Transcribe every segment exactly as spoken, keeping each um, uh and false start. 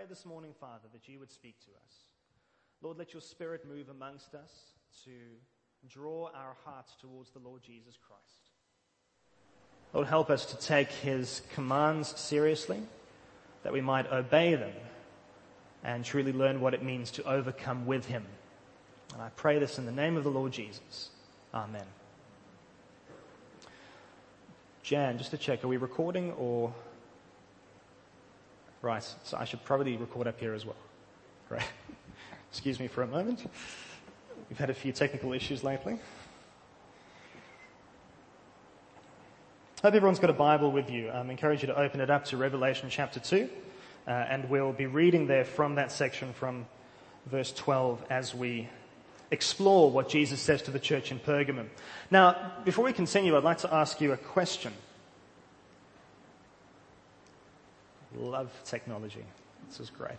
pray this morning, Father, that you would speak to us. Lord, let your Spirit move amongst us to draw our hearts towards the Lord Jesus Christ. Lord, help us to take his commands seriously, that we might obey them and truly learn what it means to overcome with him. And I pray this in the name of the Lord Jesus. Amen. Jan, just to check, are we recording or... Right, so I should probably record up here as well. Great. Excuse me for a moment. We've had a few technical issues lately. Hope everyone's got a Bible with you. I um, encourage you to open it up to Revelation chapter two, uh, and we'll be reading there from that section from verse twelve as we explore what Jesus says to the church in Pergamum. Now, before we continue, I'd like to ask you a question. Love technology. This is great.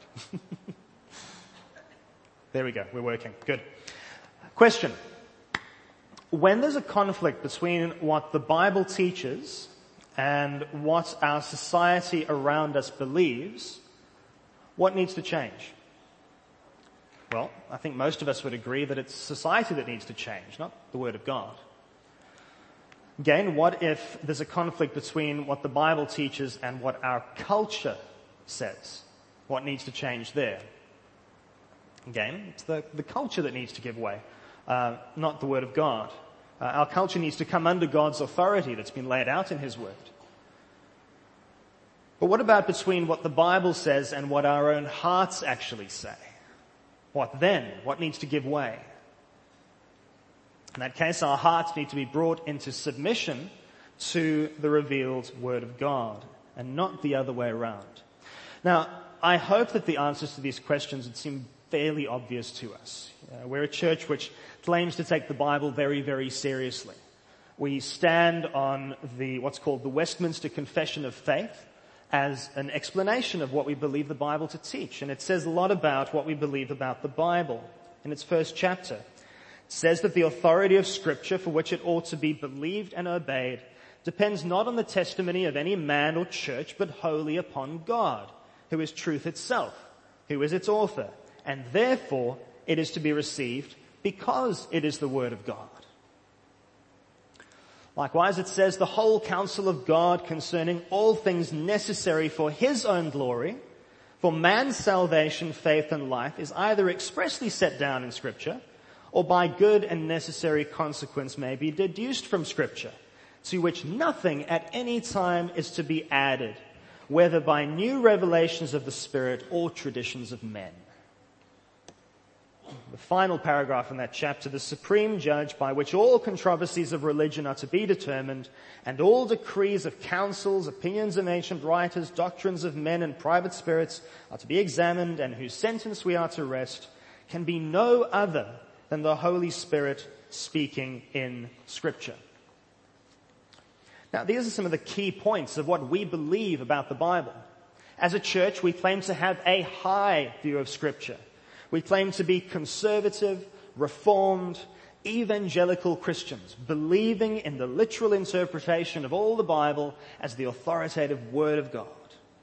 There we go. We're working. Good. Question. When there's a conflict between what the Bible teaches and what our society around us believes, what needs to change? Well, I think most of us would agree that it's society that needs to change, not the Word of God. Again, what if there's a conflict between what the Bible teaches and what our culture says? What needs to change there? Again, it's the, the culture that needs to give way, uh, not the Word of God. Uh, our culture needs to come under God's authority that's been laid out in his Word. But what about between what the Bible says and what our own hearts actually say? What then? What needs to give way? In that case, our hearts need to be brought into submission to the revealed Word of God, and not the other way around. Now, I hope that the answers to these questions would seem fairly obvious to us. Uh, we're a church which claims to take the Bible very, very seriously. We stand on the what's called the Westminster Confession of Faith as an explanation of what we believe the Bible to teach, and it says a lot about what we believe about the Bible. In its first chapter, says that the authority of Scripture, for which it ought to be believed and obeyed, depends not on the testimony of any man or church, but wholly upon God, who is truth itself, who is its author, and therefore it is to be received because it is the Word of God. Likewise, it says the whole counsel of God concerning all things necessary for his own glory, for man's salvation, faith, and life, is either expressly set down in Scripture, or by good and necessary consequence may be deduced from Scripture, to which nothing at any time is to be added, whether by new revelations of the Spirit or traditions of men. The final paragraph in that chapter, the supreme judge by which all controversies of religion are to be determined, and all decrees of councils, opinions of ancient writers, doctrines of men and private spirits are to be examined, and whose sentence we are to rest, can be no other than the Holy Spirit speaking in Scripture. Now, these are some of the key points of what we believe about the Bible. As a church, we claim to have a high view of Scripture. We claim to be conservative, reformed, evangelical Christians, believing in the literal interpretation of all the Bible as the authoritative Word of God.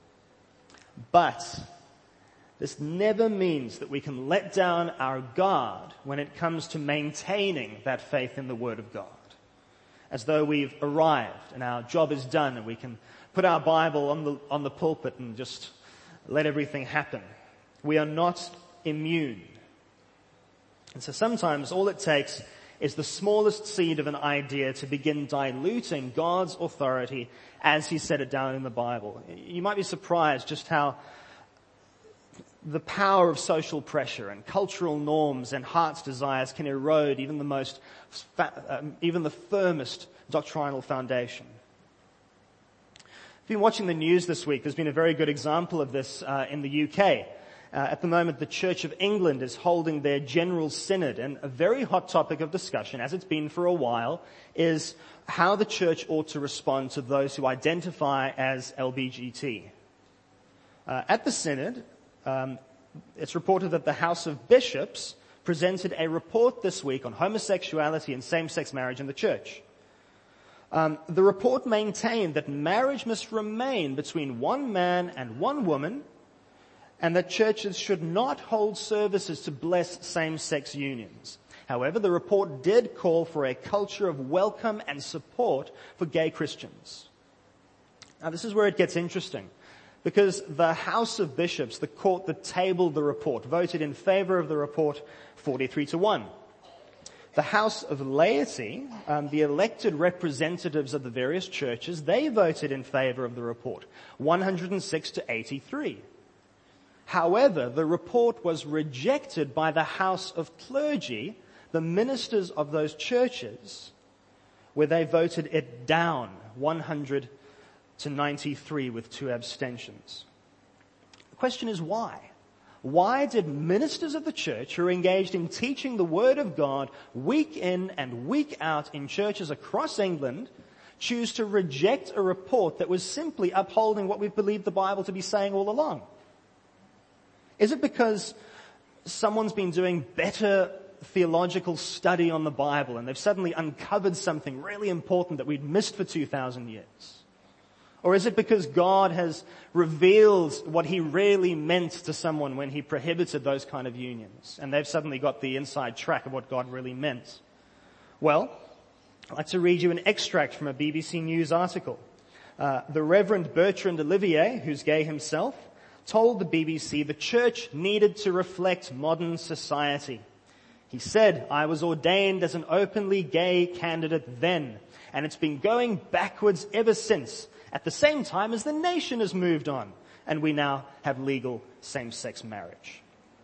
But this never means that we can let down our guard when it comes to maintaining that faith in the Word of God, as though we've arrived and our job is done and we can put our Bible on the, on the pulpit and just let everything happen. We are not immune. And so sometimes all it takes is the smallest seed of an idea to begin diluting God's authority as he set it down in the Bible. You might be surprised just how the power of social pressure and cultural norms and heart's desires can erode even the most, um, even the firmest doctrinal foundation. If you've been watching the news this week, there's been a very good example of this uh, in the U K. Uh, at the moment, the Church of England is holding their General Synod, and a very hot topic of discussion, as it's been for a while, is how the church ought to respond to those who identify as L G B T. Uh, at the Synod, um, it's reported that the House of Bishops presented a report this week on homosexuality and same-sex marriage in the church. Um, the report maintained that marriage must remain between one man and one woman, and that churches should not hold services to bless same-sex unions. However, the report did call for a culture of welcome and support for gay Christians. Now, this is where it gets interesting, because the House of Bishops, the court that tabled the report, voted in favor of the report forty-three to one. The House of Laity, um, the elected representatives of the various churches, they voted in favor of the report, one hundred six to eighty-three. However, the report was rejected by the House of Clergy, the ministers of those churches, where they voted it down, one hundred to ninety-three with two abstentions. The question is why? Why did ministers of the church who are engaged in teaching the Word of God week in and week out in churches across England choose to reject a report that was simply upholding what we've believed the Bible to be saying all along? Is it because someone's been doing better theological study on the Bible and they've suddenly uncovered something really important that we'd missed for two thousand years? Or is it because God has revealed what he really meant to someone when he prohibited those kind of unions, and they've suddenly got the inside track of what God really meant? Well, I'd like to read you an extract from a B B C News article. Uh, the Reverend Bertrand Olivier, who's gay himself, told the B B C the church needed to reflect modern society. He said, "I was ordained as an openly gay candidate then, and it's been going backwards ever since, at the same time as the nation has moved on, and we now have legal same-sex marriage."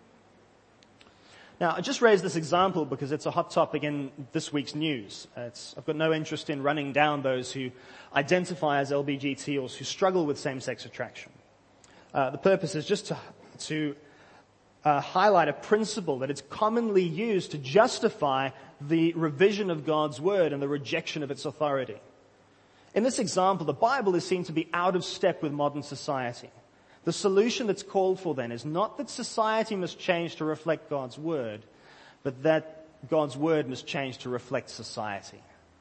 Now, I just raised this example because it's a hot topic in this week's news. It's, I've got no interest in running down those who identify as L G B T or who struggle with same-sex attraction. Uh, the purpose is just to, to uh, highlight a principle that is commonly used to justify the revision of God's Word and the rejection of its authority. In this example, the Bible is seen to be out of step with modern society. The solution that's called for then is not that society must change to reflect God's Word, but that God's Word must change to reflect society.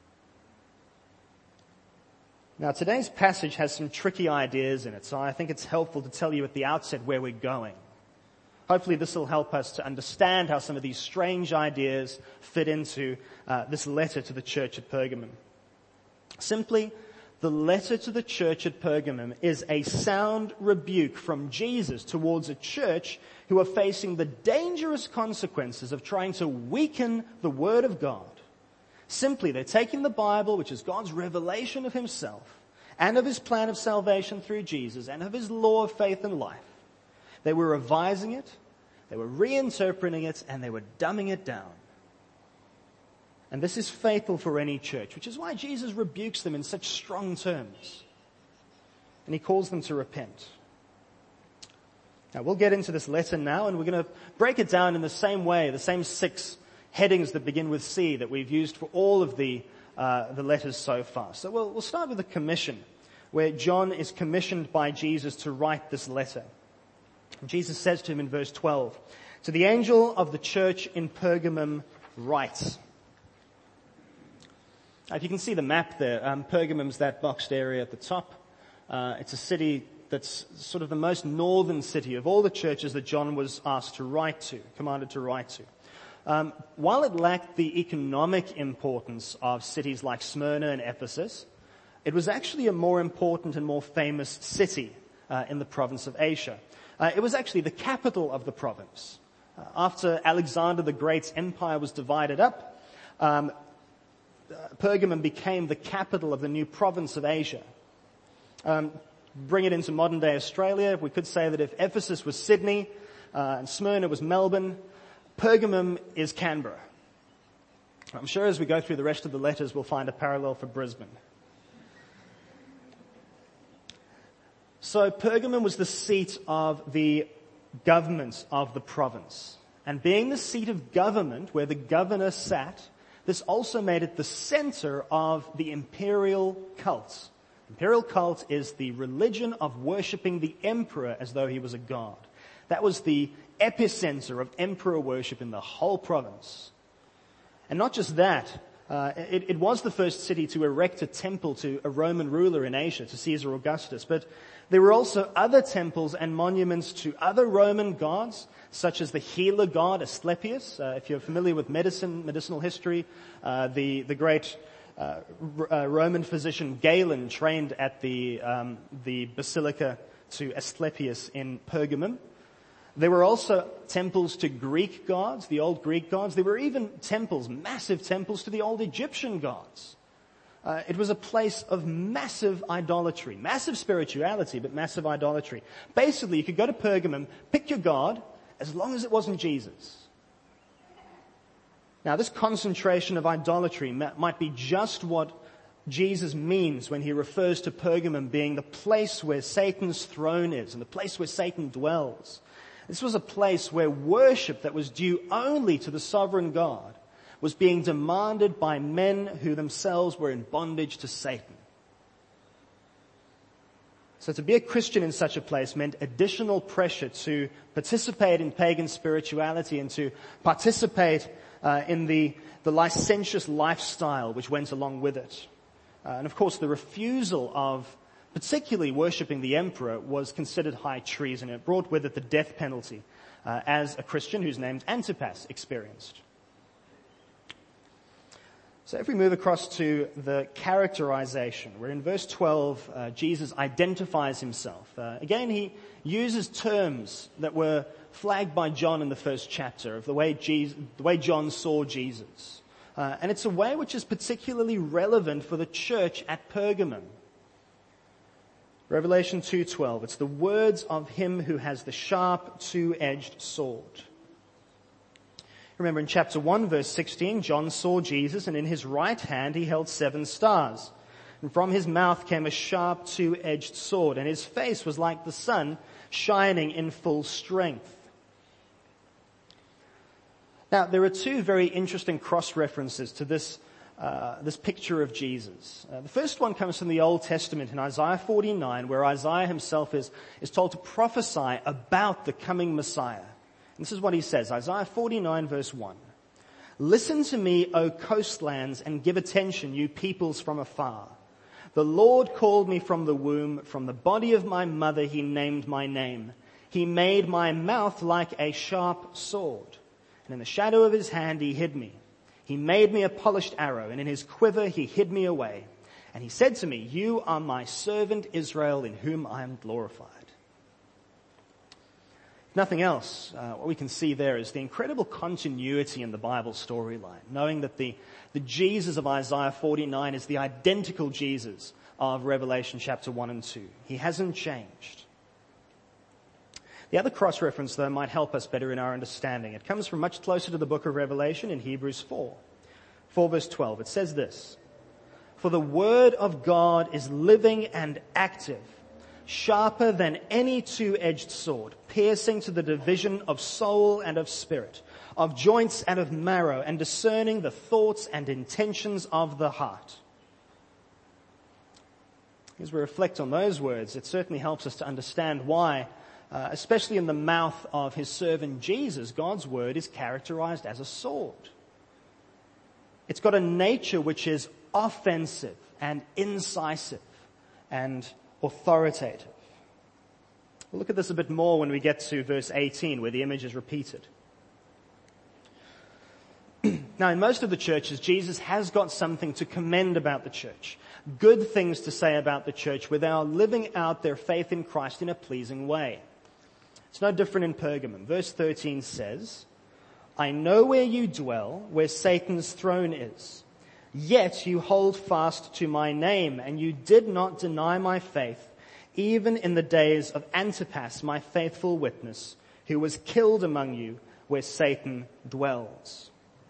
Now, today's passage has some tricky ideas in it, so I think it's helpful to tell you at the outset where we're going. Hopefully this will help us to understand how some of these strange ideas fit into uh, this letter to the church at Pergamum. Simply, the letter to the church at Pergamum is a sound rebuke from Jesus towards a church who are facing the dangerous consequences of trying to weaken the Word of God. Simply, they're taking the Bible, which is God's revelation of himself, and of his plan of salvation through Jesus, and of his law of faith and life. They were revising it, they were reinterpreting it, and they were dumbing it down. And this is fatal for any church, which is why Jesus rebukes them in such strong terms. And he calls them to repent. Now, we'll get into this letter now, and we're going to break it down in the same way, the same six headings that begin with C that we've used for all of the uh, the letters so far. So we'll, we'll start with the commission, where John is commissioned by Jesus to write this letter. And Jesus says to him in verse twelve, "To the angel of the church in Pergamum write." If you can see the map there, um, Pergamum's that boxed area at the top. Uh, it's a city that's sort of the most northern city of all the churches that John was asked to write to, commanded to write to. Um, while it lacked the economic importance of cities like Smyrna and Ephesus, it was actually a more important and more famous city uh, in the province of Asia. Uh, it was actually the capital of the province. Uh, after Alexander the Great's empire was divided up, um, Pergamum became the capital of the new province of Asia. Um, bring it into modern-day Australia, we could say that if Ephesus was Sydney uh, and Smyrna was Melbourne, Pergamum is Canberra. I'm sure as we go through the rest of the letters, we'll find a parallel for Brisbane. So Pergamum was the seat of the government of the province. And being the seat of government, where the governor sat, this also made it the center of the imperial cult. Imperial cult is the religion of worshipping the emperor as though he was a god. That was the epicenter of emperor worship in the whole province. And not just that, uh, it, it was the first city to erect a temple to a Roman ruler in Asia, to Caesar Augustus. But There were also other temples and monuments to other Roman gods, such as the healer god Asclepius. Uh, if you're familiar with medicine, medicinal history, uh, the, the great uh, uh, Roman physician Galen trained at the, um, the Basilica to Asclepius in Pergamum. There were also temples to Greek gods, the old Greek gods. There were even temples, massive temples to the old Egyptian gods. Uh, it was a place of massive idolatry, massive spirituality, but massive idolatry. Basically, you could go to Pergamum, pick your god, as long as it wasn't Jesus. Now, this concentration of idolatry might be just what Jesus means when he refers to Pergamum being the place where Satan's throne is and the place where Satan dwells. This was a place where worship that was due only to the sovereign God was being demanded by men who themselves were in bondage to Satan. So to be a Christian in such a place meant additional pressure to participate in pagan spirituality and to participate uh, in the, the licentious lifestyle which went along with it. Uh, and of course, the refusal of particularly worshipping the emperor was considered high treason. It brought with it the death penalty, uh, as a Christian who's named Antipas experienced. So if we move across to the characterization, where in verse twelve, uh, Jesus identifies himself. Uh, again, he uses terms that were flagged by John in the first chapter of the way, Jesus, the way John saw Jesus. Uh, and it's a way which is particularly relevant for the church at Pergamum. Revelation two twelve, it's the words of him who has the sharp two-edged sword. Remember in chapter one verse sixteen, John saw Jesus and in his right hand he held seven stars. And from his mouth came a sharp two-edged sword and his face was like the sun shining in full strength. Now there are two very interesting cross-references to this Uh, this picture of Jesus. Uh, the first one comes from the Old Testament in Isaiah forty-nine, where Isaiah himself is, is told to prophesy about the coming Messiah. And this is what he says, Isaiah forty-nine verse one. Listen to me, O coastlands, and give attention, you peoples from afar. The Lord called me from the womb, from the body of my mother he named my name. He made my mouth like a sharp sword, and in the shadow of his hand he hid me. He made me a polished arrow, and in his quiver he hid me away. And he said to me, you are my servant Israel, in whom I am glorified. If nothing else, uh, what we can see there is the incredible continuity in the Bible storyline, knowing that the, the Jesus of Isaiah forty-nine is the identical Jesus of Revelation chapter one and two. He hasn't changed. The other cross-reference, though, might help us better in our understanding. It comes from much closer to the book of Revelation in Hebrews four. four verse twelve. It says this, for the word of God is living and active, sharper than any two-edged sword, piercing to the division of soul and of spirit, of joints and of marrow, and discerning the thoughts and intentions of the heart. As we reflect on those words, it certainly helps us to understand why Uh, especially in the mouth of his servant Jesus, God's word is characterized as a sword. It's got a nature which is offensive and incisive and authoritative. We'll look at this a bit more when we get to verse eighteen, where the image is repeated. Now, in most of the churches, Jesus has got something to commend about the church, good things to say about the church, where they are living out their faith in Christ in a pleasing way. It's no different in Pergamum. Verse thirteen says, I know where you dwell, where Satan's throne is. Yet you hold fast to my name, and you did not deny my faith, even in the days of Antipas, my faithful witness, who was killed among you, where Satan dwells.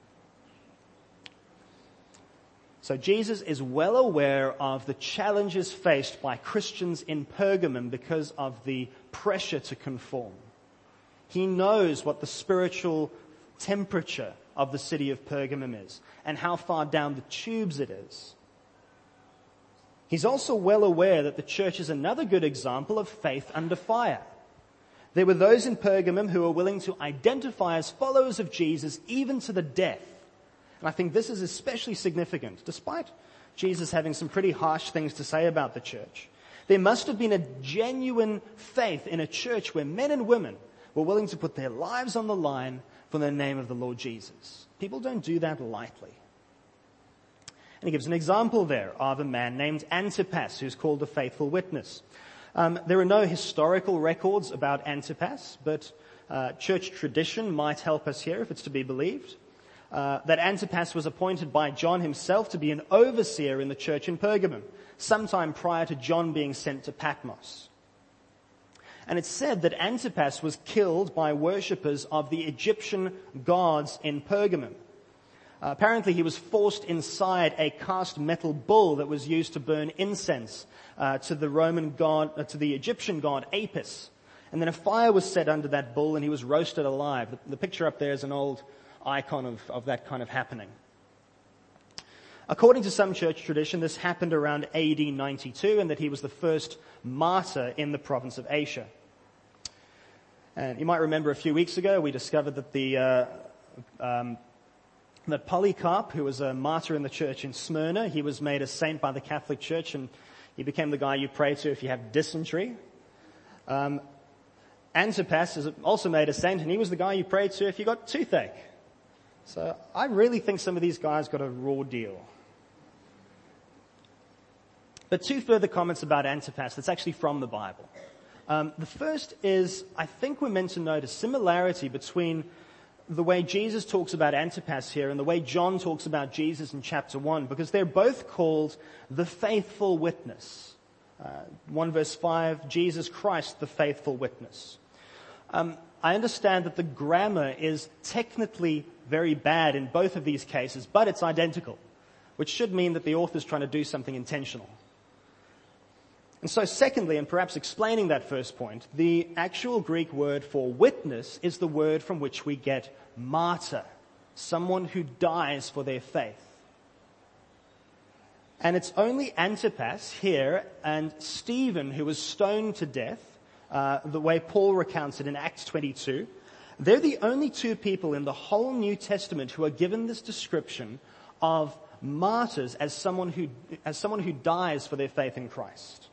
So Jesus is well aware of the challenges faced by Christians in Pergamum because of the pressure to conform. He knows what the spiritual temperature of the city of Pergamum is and how far down the tubes it is. He's also well aware that the church is another good example of faith under fire. There were those in Pergamum who were willing to identify as followers of Jesus even to the death. And I think this is especially significant, despite Jesus having some pretty harsh things to say about the church. There must have been a genuine faith in a church where men and women were willing to put their lives on the line for the name of the Lord Jesus. People don't do that lightly. And he gives an example there of a man named Antipas, who's called a faithful witness. Um, there are no historical records about Antipas, but uh, church tradition might help us here if it's to be believed. Uh, that Antipas was appointed by John himself to be an overseer in the church in Pergamum, sometime prior to John being sent to Patmos. And it's said that Antipas was killed by worshippers of the Egyptian gods in Pergamum. Uh, apparently he was forced inside a cast metal bull that was used to burn incense uh, to the Roman god, uh, to the Egyptian god Apis. And then a fire was set under that bull and he was roasted alive. The, the picture up there is an old icon of, of that kind of happening. According to some church tradition, this happened around A D ninety-two and that he was the first martyr in the province of Asia. And you might remember a few weeks ago we discovered that the uh, um, that Polycarp, who was a martyr in the church in Smyrna, he was made a saint by the Catholic Church and he became the guy you pray to if you have dysentery. Um, Antipas is also made a saint and he was the guy you prayed to if you got toothache. So I really think some of these guys got a raw deal. But two further comments about Antipas that's actually from the Bible. Um, the first is, I think we're meant to note a similarity between the way Jesus talks about Antipas here and the way John talks about Jesus in chapter one, because they're both called the faithful witness. Uh, one verse five, Jesus Christ, the faithful witness. Um, I understand that the grammar is technically very bad in both of these cases, but it's identical, which should mean that the author's trying to do something intentional. And so secondly, and perhaps explaining that first point, the actual Greek word for witness is the word from which we get martyr, someone who dies for their faith. And it's only Antipas here and Stephen who was stoned to death, uh, the way Paul recounts it in Acts twenty-two. They're the only two people in the whole New Testament who are given this description of martyrs as someone who, as someone who dies for their faith in Christ.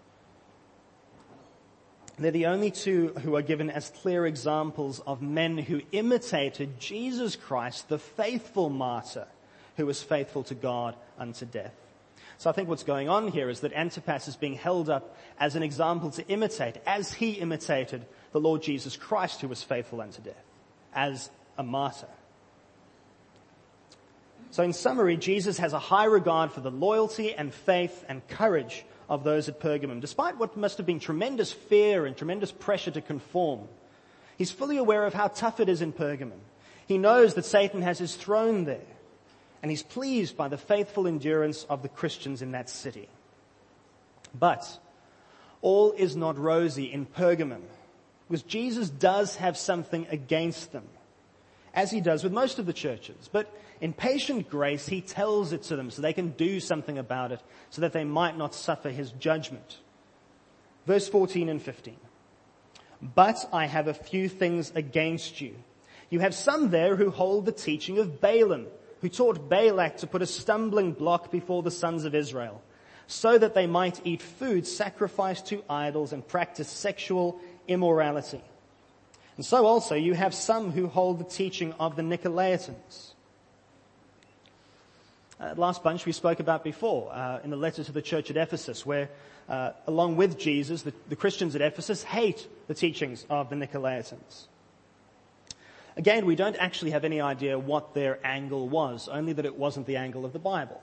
They're the only two who are given as clear examples of men who imitated Jesus Christ, the faithful martyr, who was faithful to God unto death. So I think what's going on here is that Antipas is being held up as an example to imitate, as he imitated the Lord Jesus Christ, who was faithful unto death, as a martyr. So in summary, Jesus has a high regard for the loyalty and faith and courage of those at Pergamum. Despite what must have been tremendous fear and tremendous pressure to conform, he's fully aware of how tough it is in Pergamum. He knows that Satan has his throne there, and he's pleased by the faithful endurance of the Christians in that city. But all is not rosy in Pergamum, because Jesus does have something against them, as he does with most of the churches. But in patient grace, he tells it to them so they can do something about it, so that they might not suffer his judgment. Verse fourteen and fifteen. But I have a few things against you. You have some there who hold the teaching of Balaam, who taught Balak to put a stumbling block before the sons of Israel, so that they might eat food sacrificed to idols and practice sexual immorality. And so also you have some who hold the teaching of the Nicolaitans. Uh, last bunch we spoke about before, uh, in the letter to the church at Ephesus, where, uh, along with Jesus, the, the Christians at Ephesus hate the teachings of the Nicolaitans. Again, we don't actually have any idea what their angle was, only that it wasn't the angle of the Bible.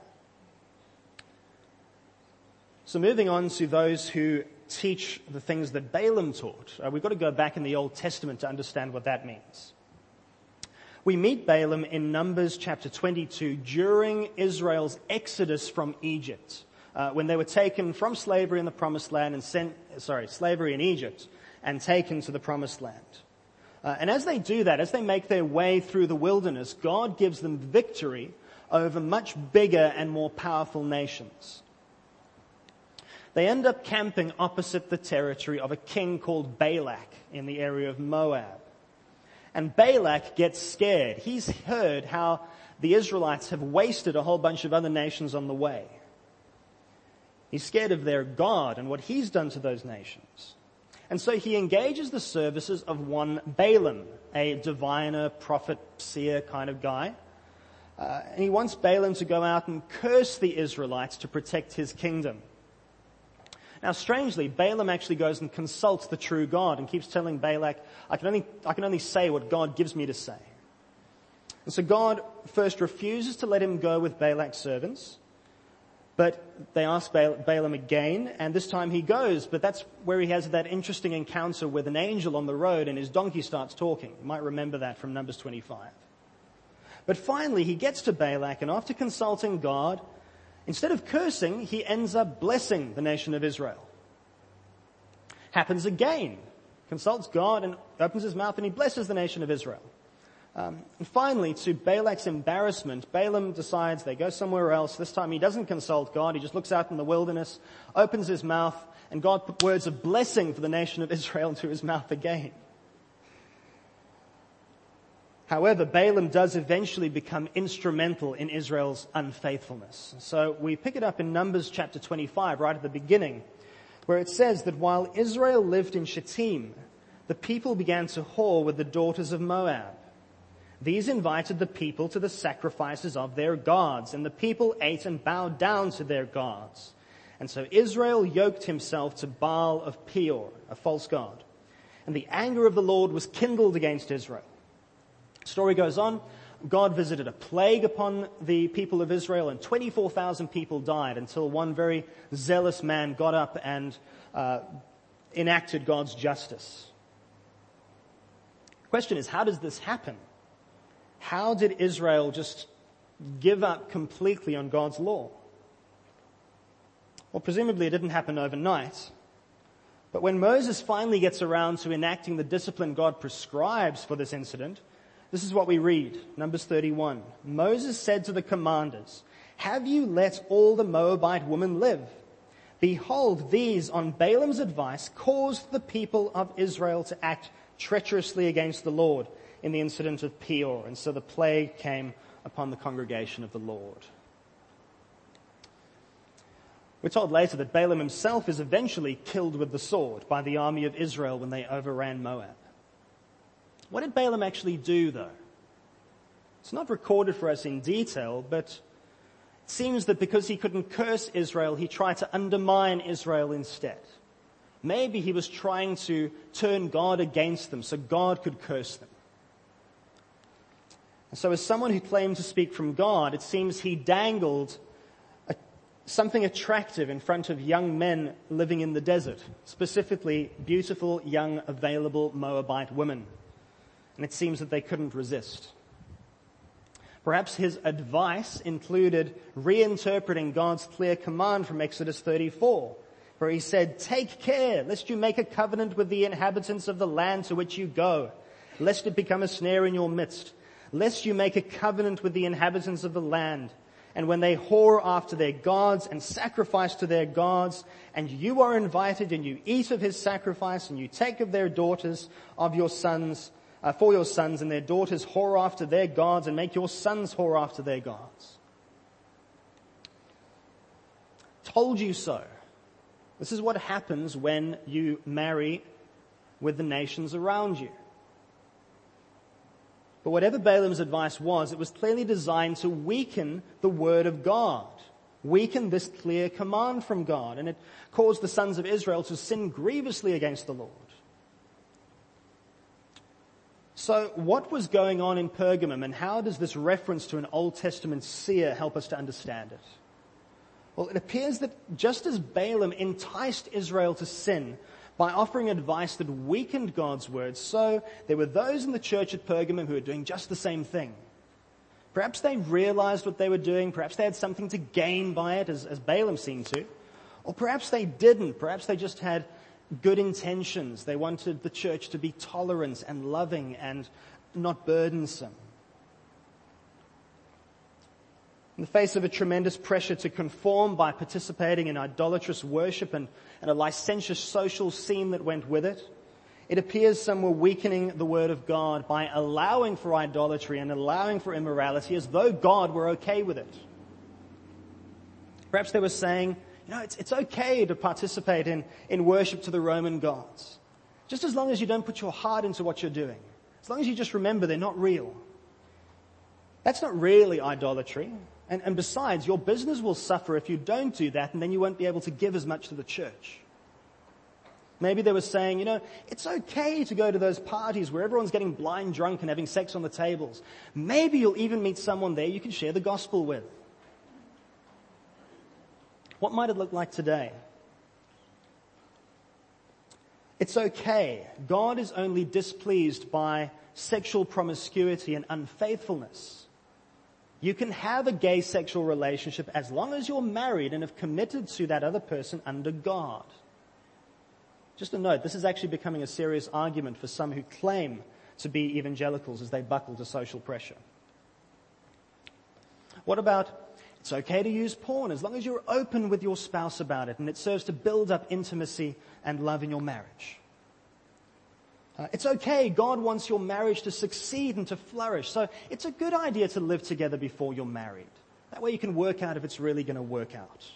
So moving on to those who teach the things that Balaam taught, uh, we've got to go back in the Old Testament to understand what that means. We meet Balaam in Numbers chapter twenty-two during Israel's exodus from Egypt, uh, when they were taken from slavery in the Promised Land and sent, sorry, slavery in Egypt and taken to the Promised Land. Uh, and as they do that, as they make their way through the wilderness, God gives them victory over much bigger and more powerful nations. They end up camping opposite the territory of a king called Balak in the area of Moab. And Balak gets scared. He's heard how the Israelites have wasted a whole bunch of other nations on the way. He's scared of their God and what he's done to those nations. And so he engages the services of one Balaam, a diviner, prophet, seer kind of guy. Uh, and he wants Balaam to go out and curse the Israelites to protect his kingdom. Now, strangely, Balaam actually goes and consults the true God and keeps telling Balak, I can only, I can only say what God gives me to say. And so God first refuses to let him go with Balak's servants, but they ask Balaam again, and this time he goes, but that's where he has that interesting encounter with an angel on the road and his donkey starts talking. You might remember that from Numbers twenty-five. But finally he gets to Balak, and after consulting God, instead of cursing, he ends up blessing the nation of Israel. Happens again. Consults God and opens his mouth and he blesses the nation of Israel. Um, and finally, to Balak's embarrassment, Balaam decides they go somewhere else. This time he doesn't consult God. He just looks out in the wilderness, opens his mouth, and God put words of blessing for the nation of Israel into his mouth again. However, Balaam does eventually become instrumental in Israel's unfaithfulness. So we pick it up in Numbers chapter twenty-five, right at the beginning, where it says that while Israel lived in Shittim, the people began to whore with the daughters of Moab. These invited the people to the sacrifices of their gods, and the people ate and bowed down to their gods. And so Israel yoked himself to Baal of Peor, a false god. And the anger of the Lord was kindled against Israel. Story goes on. God visited a plague upon the people of Israel, and twenty-four thousand people died until one very zealous man got up and uh, enacted God's justice. The question is, how does this happen? How did Israel just give up completely on God's law? Well, presumably it didn't happen overnight. But when Moses finally gets around to enacting the discipline God prescribes for this incident, this is what we read, Numbers thirty-one. Moses said to the commanders, "Have you let all the Moabite women live? Behold, these, on Balaam's advice, caused the people of Israel to act treacherously against the Lord in the incident of Peor." And so the plague came upon the congregation of the Lord. We're told later that Balaam himself is eventually killed with the sword by the army of Israel when they overran Moab. What did Balaam actually do, though? It's not recorded for us in detail, but it seems that because he couldn't curse Israel, he tried to undermine Israel instead. Maybe he was trying to turn God against them so God could curse them. And so as someone who claimed to speak from God, it seems he dangled a, something attractive in front of young men living in the desert, specifically beautiful, young, available Moabite women. And it seems that they couldn't resist. Perhaps his advice included reinterpreting God's clear command from Exodus thirty-four, where he said, "Take care, lest you make a covenant with the inhabitants of the land to which you go, lest it become a snare in your midst, lest you make a covenant with the inhabitants of the land, and when they whore after their gods and sacrifice to their gods, and you are invited and you eat of his sacrifice and you take of their daughters of your sons, uh, for your sons, and their daughters whore after their gods and make your sons whore after their gods." Told you so. This is what happens when you marry with the nations around you. But whatever Balaam's advice was, it was clearly designed to weaken the word of God, weaken this clear command from God, and it caused the sons of Israel to sin grievously against the Lord. So what was going on in Pergamum, and how does this reference to an Old Testament seer help us to understand it? Well, it appears that just as Balaam enticed Israel to sin by offering advice that weakened God's word, so there were those in the church at Pergamum who were doing just the same thing. Perhaps they realized what they were doing. Perhaps they had something to gain by it, as, as Balaam seemed to. Or perhaps they didn't. Perhaps they just had good intentions. They wanted the church to be tolerant and loving and not burdensome. In the face of a tremendous pressure to conform by participating in idolatrous worship and, and a licentious social scene that went with it, it appears some were weakening the word of God by allowing for idolatry and allowing for immorality as though God were okay with it. Perhaps they were saying, you know, it's, it's okay to participate in, in worship to the Roman gods. Just as long as you don't put your heart into what you're doing. As long as you just remember they're not real. That's not really idolatry. And, and besides, your business will suffer if you don't do that, and then you won't be able to give as much to the church. Maybe they were saying, you know, it's okay to go to those parties where everyone's getting blind drunk and having sex on the tables. Maybe you'll even meet someone there you can share the gospel with. What might it look like today? It's okay. God is only displeased by sexual promiscuity and unfaithfulness. You can have a gay sexual relationship as long as you're married and have committed to that other person under God. Just a note, this is actually becoming a serious argument for some who claim to be evangelicals as they buckle to social pressure. What about, it's okay to use porn as long as you're open with your spouse about it and it serves to build up intimacy and love in your marriage. Uh, it's okay, God wants your marriage to succeed and to flourish, so it's a good idea to live together before you're married. That way you can work out if it's really going to work out.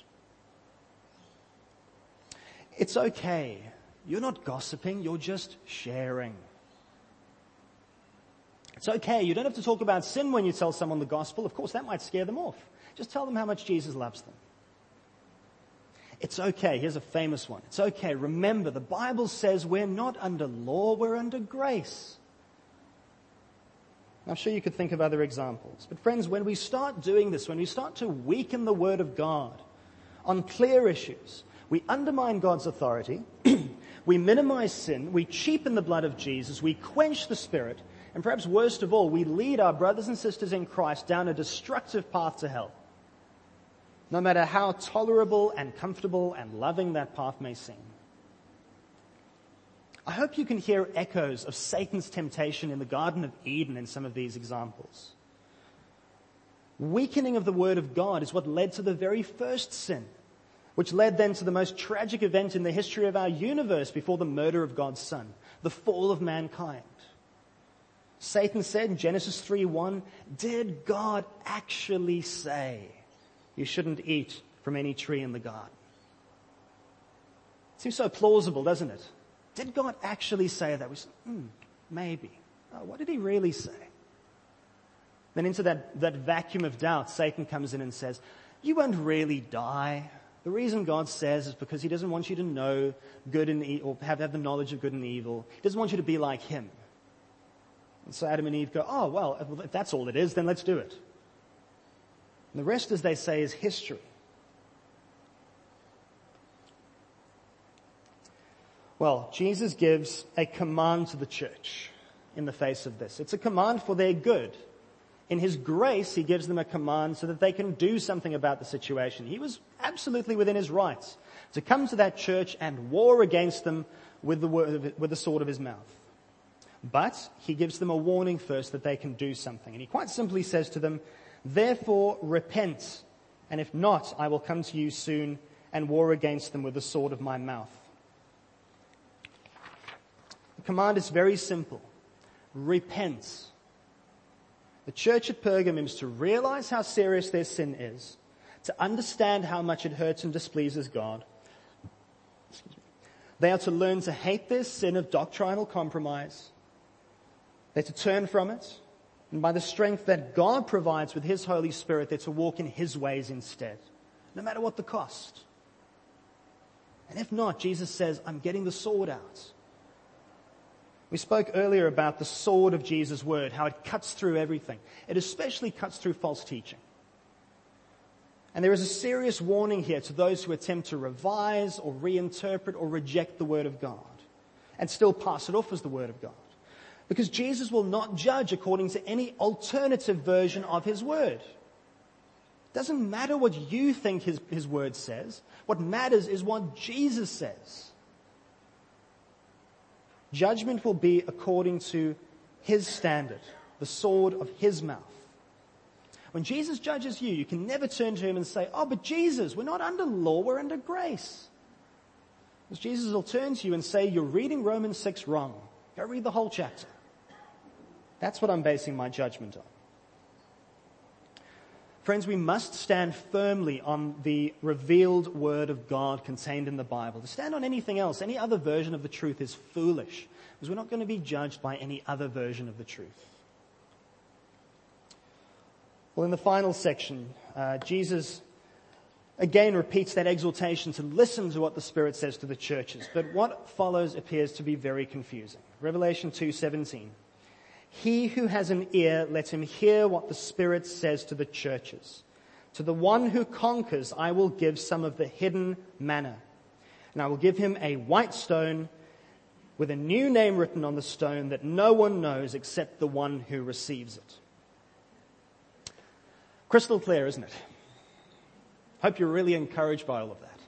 It's okay. You're not gossiping, you're just sharing. It's okay, you don't have to talk about sin when you tell someone the gospel. Of course, that might scare them off. Just tell them how much Jesus loves them. It's okay, here's a famous one. It's okay, remember, the Bible says we're not under law, we're under grace. I'm sure you could think of other examples. But friends, when we start doing this, when we start to weaken the Word of God on clear issues, we undermine God's authority, we minimize sin, we cheapen the blood of Jesus, we quench the Spirit, and perhaps worst of all, we lead our brothers and sisters in Christ down a destructive path to hell. No matter how tolerable and comfortable and loving that path may seem. I hope you can hear echoes of Satan's temptation in the Garden of Eden in some of these examples. Weakening of the Word of God is what led to the very first sin, which led then to the most tragic event in the history of our universe before the murder of God's Son, the fall of mankind. Satan said in Genesis three one, did God actually say you shouldn't eat from any tree in the garden? It seems so plausible, doesn't it? Did God actually say that? We say, hmm, maybe. Oh, what did he really say? Then into that, that vacuum of doubt, Satan comes in and says, you won't really die. The reason God says is because he doesn't want you to know good and evil, or have, have the knowledge of good and evil. He doesn't want you to be like him. And so Adam and Eve go, oh, well, if that's all it is, then let's do it. And the rest, as they say, is history. Well, Jesus gives a command to the church in the face of this. It's a command for their good. In his grace, he gives them a command so that they can do something about the situation. He was absolutely within his rights to come to that church and war against them with the, word of, with the sword of his mouth. But he gives them a warning first that they can do something. And he quite simply says to them, therefore repent, and if not, I will come to you soon and war against them with the sword of my mouth. The command is very simple. Repent. The church at Pergamum is to realize how serious their sin is, to understand how much it hurts and displeases God. They are to learn to hate their sin of doctrinal compromise. They're to turn from it, and by the strength that God provides with his Holy Spirit, they're to walk in his ways instead, no matter what the cost. And if not, Jesus says, I'm getting the sword out. We spoke earlier about the sword of Jesus' word, how it cuts through everything. It especially cuts through false teaching. And there is a serious warning here to those who attempt to revise or reinterpret or reject the word of God and still pass it off as the word of God. Because Jesus will not judge according to any alternative version of his word. It doesn't matter what you think his, his word says. What matters is what Jesus says. Judgment will be according to his standard, the sword of his mouth. When Jesus judges you, you can never turn to him and say, oh, but Jesus, we're not under law, we're under grace. Because Jesus will turn to you and say, you're reading Romans six wrong. Go read the whole chapter. That's what I'm basing my judgment on. Friends, we must stand firmly on the revealed word of God contained in the Bible. To stand on anything else, any other version of the truth is foolish, because we're not going to be judged by any other version of the truth. Well, in the final section, uh, Jesus again repeats that exhortation to listen to what the Spirit says to the churches. But what follows appears to be very confusing. Revelation two seventeen. He who has an ear, let him hear what the Spirit says to the churches. To the one who conquers, I will give some of the hidden manna. And I will give him a white stone with a new name written on the stone that no one knows except the one who receives it. Crystal clear, isn't it? Hope you're really encouraged by all of that.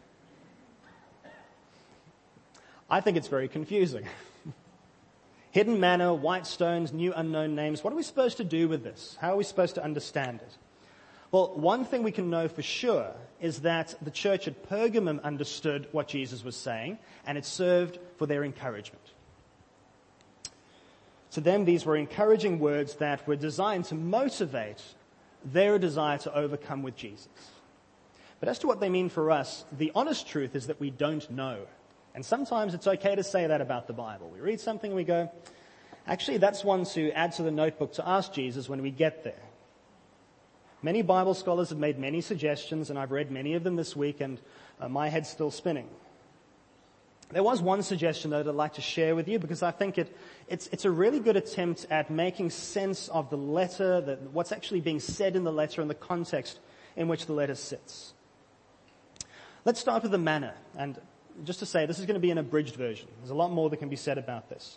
I think it's very confusing. Hidden manna, white stones, new unknown names. What are we supposed to do with this? How are we supposed to understand it? Well, one thing we can know for sure is that the church at Pergamum understood what Jesus was saying, and it served for their encouragement. To them, these were encouraging words that were designed to motivate their desire to overcome with Jesus. But as to what they mean for us, the honest truth is that we don't know. And sometimes it's okay to say that about the Bible. We read something and we go, actually, that's one to add to the notebook to ask Jesus when we get there. Many Bible scholars have made many suggestions, and I've read many of them this week, and uh, my head's still spinning. There was one suggestion that I'd like to share with you, because I think it, it's, it's a really good attempt at making sense of the letter, the, what's actually being said in the letter, and the context in which the letter sits. Let's start with the manna, and just to say, this is going to be an abridged version. There's a lot more that can be said about this.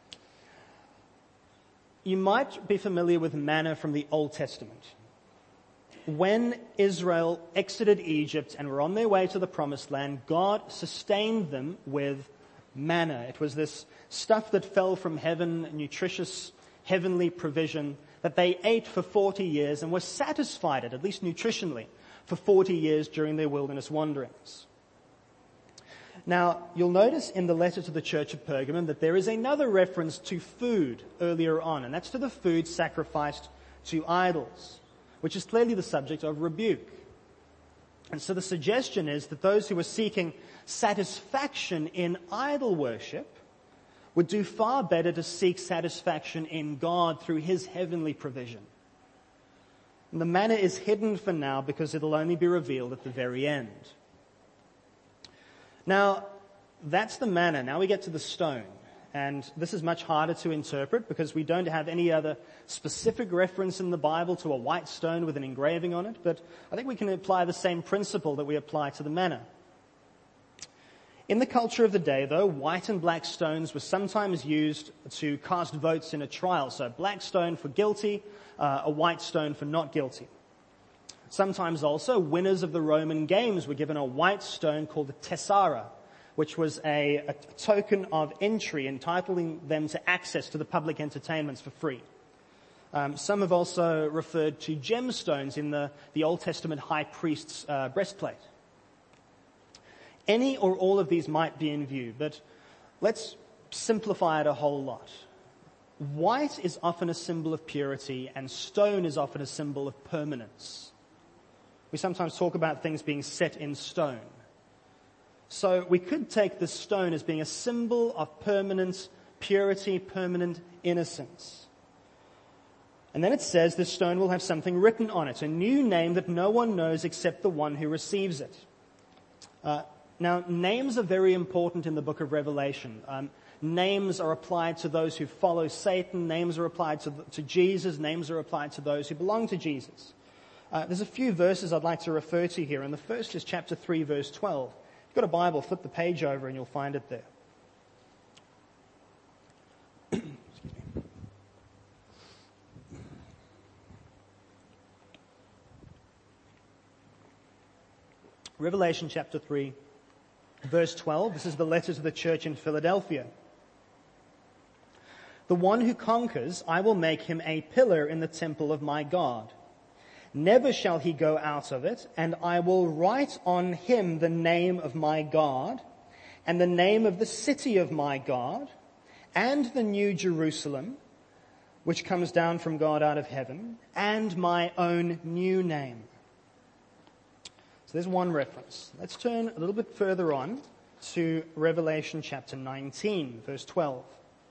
You might be familiar with manna from the Old Testament. When Israel exited Egypt and were on their way to the Promised Land, God sustained them with manna. It was this stuff that fell from heaven, nutritious heavenly provision that they ate for forty years and were satisfied at, at least nutritionally, for forty years during their wilderness wanderings. Now, you'll notice in the letter to the church of Pergamum that there is another reference to food earlier on, and that's to the food sacrificed to idols, which is clearly the subject of rebuke. And so the suggestion is that those who are seeking satisfaction in idol worship would do far better to seek satisfaction in God through His heavenly provision. And the manna is hidden for now because it'll only be revealed at the very end. Now, that's the manna. Now we get to the stone. And this is much harder to interpret because we don't have any other specific reference in the Bible to a white stone with an engraving on it. But I think we can apply the same principle that we apply to the manna. In the culture of the day, though, white and black stones were sometimes used to cast votes in a trial. So black stone for guilty, uh, a white stone for not guilty. Sometimes also, winners of the Roman games were given a white stone called the tessera, which was a, a token of entry entitling them to access to the public entertainments for free. Um, some have also referred to gemstones in the, the Old Testament high priest's uh, breastplate. Any or all of these might be in view, but let's simplify it a whole lot. White is often a symbol of purity, and stone is often a symbol of permanence. We sometimes talk about things being set in stone. So we could take the stone as being a symbol of permanent purity, permanent innocence. And then it says this stone will have something written on it, a new name that no one knows except the one who receives it. Uh, now, names are very important in the book of Revelation. Um, names are applied to those who follow Satan. Names are applied to, to Jesus. Names are applied to those who belong to Jesus. Uh, there's a few verses I'd like to refer to here, and the first is chapter three, verse twelve. If you've got a Bible, flip the page over and you'll find it there. Excuse me. Revelation chapter three, verse twelve. This is the letter to the church in Philadelphia. The one who conquers, I will make him a pillar in the temple of my God. Never shall he go out of it, and I will write on him the name of my God, and the name of the city of my God, and the new Jerusalem, which comes down from God out of heaven, and my own new name. So there's one reference. Let's turn a little bit further on to Revelation chapter nineteen, verse twelve.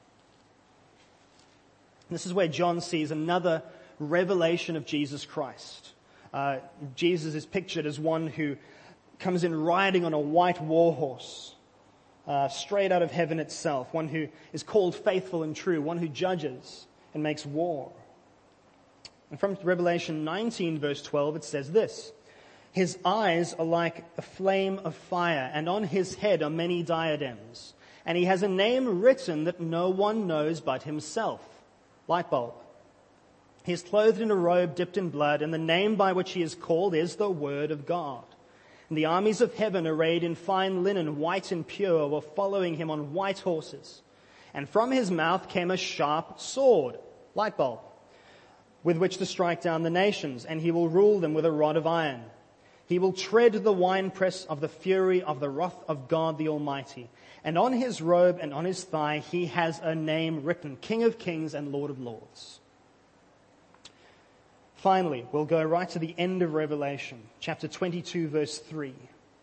This is where John sees another revelation of Jesus Christ. Uh, Jesus is pictured as one who comes in riding on a white war horse, uh, straight out of heaven itself, one who is called faithful and true, one who judges and makes war. And from Revelation nineteen, verse twelve, it says this: his eyes are like a flame of fire, and on his head are many diadems. And he has a name written that no one knows but himself. Light bulb. He is clothed in a robe dipped in blood, and the name by which he is called is the Word of God. And the armies of heaven, arrayed in fine linen, white and pure, were following him on white horses. And from his mouth came a sharp sword, light bulb, with which to strike down the nations, and he will rule them with a rod of iron. He will tread the winepress of the fury of the wrath of God the Almighty. And on his robe and on his thigh he has a name written, King of Kings and Lord of Lords. Finally, we'll go right to the end of Revelation, chapter twenty-two, verse three.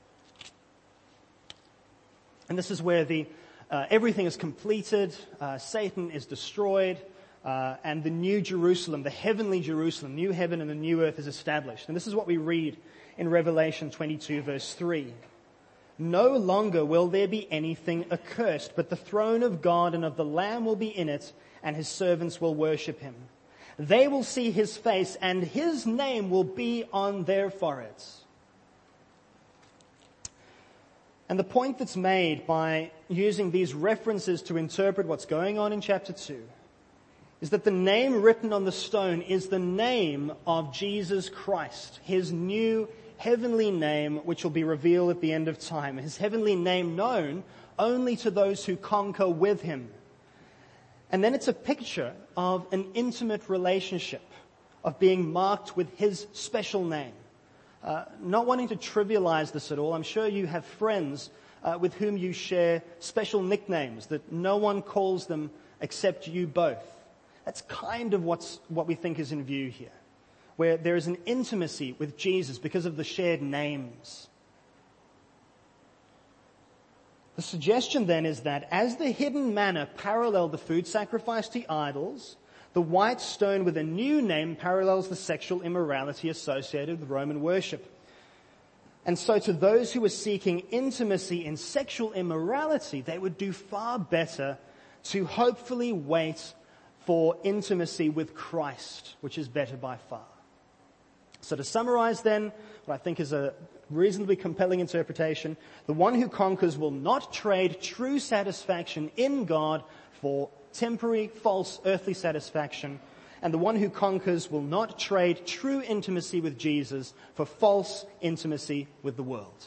And this is where the uh, everything is completed, uh, Satan is destroyed, uh, and the new Jerusalem, the heavenly Jerusalem, new heaven and the new earth is established. And this is what we read in Revelation twenty-two, verse three. No longer will there be anything accursed, but the throne of God and of the Lamb will be in it, and his servants will worship him. They will see his face, and his name will be on their foreheads. And the point that's made by using these references to interpret what's going on in chapter two is that the name written on the stone is the name of Jesus Christ, his new heavenly name, which will be revealed at the end of time. His heavenly name known only to those who conquer with him. And then it's a picture of an intimate relationship, of being marked with his special name. Uh, not wanting to trivialize this at all, I'm sure you have friends uh, with whom you share special nicknames that no one calls them except you both. That's kind of what's, what we think is in view here, where there is an intimacy with Jesus because of the shared names. The suggestion then is that as the hidden manna paralleled the food sacrificed to idols, the white stone with a new name parallels the sexual immorality associated with Roman worship. And so to those who were seeking intimacy in sexual immorality, they would do far better to hopefully wait for intimacy with Christ, which is better by far. So to summarize then, what I think is a reasonably compelling interpretation, the one who conquers will not trade true satisfaction in God for temporary, false, earthly satisfaction, and the one who conquers will not trade true intimacy with Jesus for false intimacy with the world.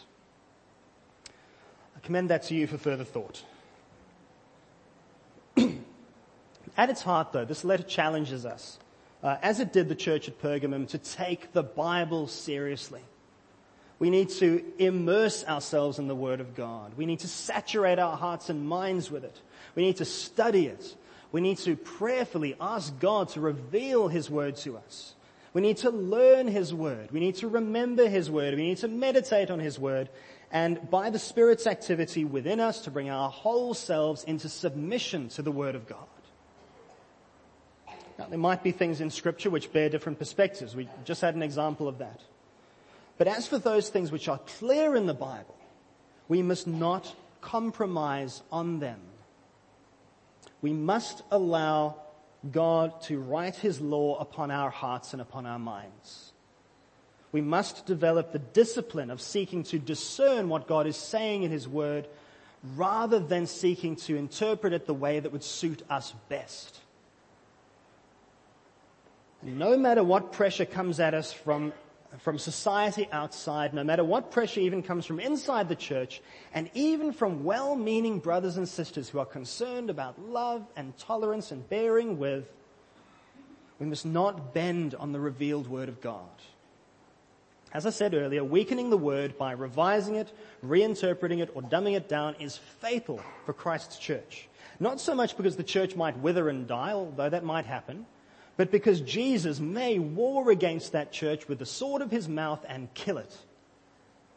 I commend that to you for further thought. At its heart, though, this letter challenges us, uh, as it did the church at Pergamum, to take the Bible seriously. We need to immerse ourselves in the Word of God. We need to saturate our hearts and minds with it. We need to study it. We need to prayerfully ask God to reveal His Word to us. We need to learn His Word. We need to remember His Word. We need to meditate on His Word. And by the Spirit's activity within us, to bring our whole selves into submission to the Word of God. Now, there might be things in Scripture which bear different perspectives. We just had an example of that. But as for those things which are clear in the Bible, we must not compromise on them. We must allow God to write His law upon our hearts and upon our minds. We must develop the discipline of seeking to discern what God is saying in His Word rather than seeking to interpret it the way that would suit us best. No matter what pressure comes at us from, from society outside, no matter what pressure even comes from inside the church, and even from well-meaning brothers and sisters who are concerned about love and tolerance and bearing with, we must not bend on the revealed Word of God. As I said earlier, weakening the Word by revising it, reinterpreting it, or dumbing it down is fatal for Christ's church. Not so much because the church might wither and die, although that might happen, but because Jesus may war against that church with the sword of His mouth and kill it.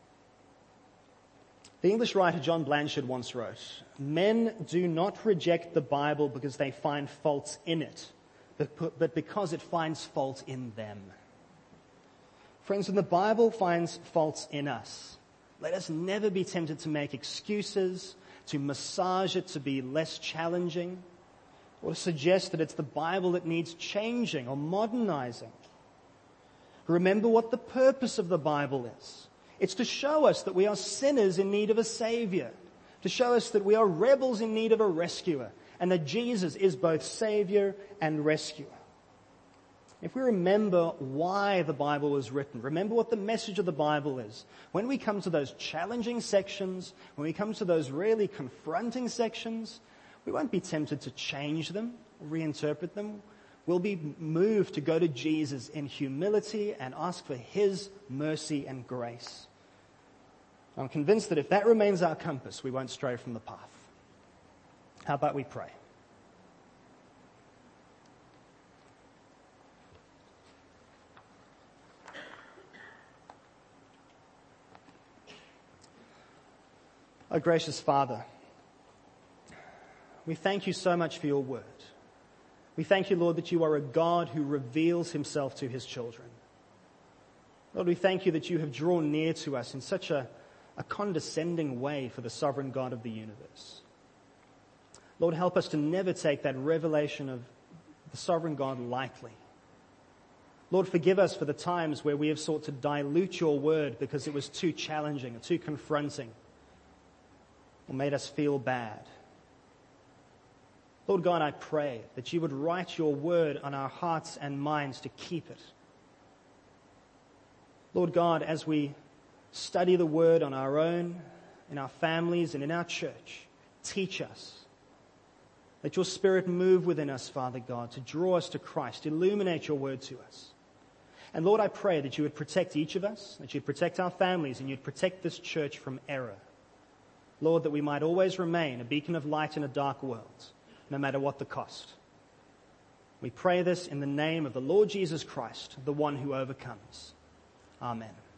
The English writer John Blanchard once wrote, "Men do not reject the Bible because they find faults in it, but, but because it finds fault in them." Friends, when the Bible finds faults in us, let us never be tempted to make excuses, to massage it to be less challenging, or to suggest that it's the Bible that needs changing or modernizing. Remember what the purpose of the Bible is. It's to show us that we are sinners in need of a Savior, to show us that we are rebels in need of a rescuer, and that Jesus is both Savior and rescuer. If we remember why the Bible was written, remember what the message of the Bible is, when we come to those challenging sections, when we come to those really confronting sections, we won't be tempted to change them, reinterpret them. We'll be moved to go to Jesus in humility and ask for His mercy and grace. I'm convinced that if that remains our compass, we won't stray from the path. How about we pray? Oh, gracious Father, we thank you so much for your word. We thank you, Lord, that you are a God who reveals himself to his children. Lord, we thank you that you have drawn near to us in such a, a condescending way for the sovereign God of the universe. Lord, help us to never take that revelation of the sovereign God lightly. Lord, forgive us for the times where we have sought to dilute your word because it was too challenging or too confronting, or made us feel bad. Lord God, I pray that you would write your word on our hearts and minds to keep it. Lord God, as we study the word on our own, in our families and in our church, teach us. Let your Spirit move within us, Father God, to draw us to Christ. Illuminate your word to us. And Lord, I pray that you would protect each of us, that you'd protect our families, and you'd protect this church from error. Lord, that we might always remain a beacon of light in a dark world, no matter what the cost. We pray this in the name of the Lord Jesus Christ, the one who overcomes. Amen.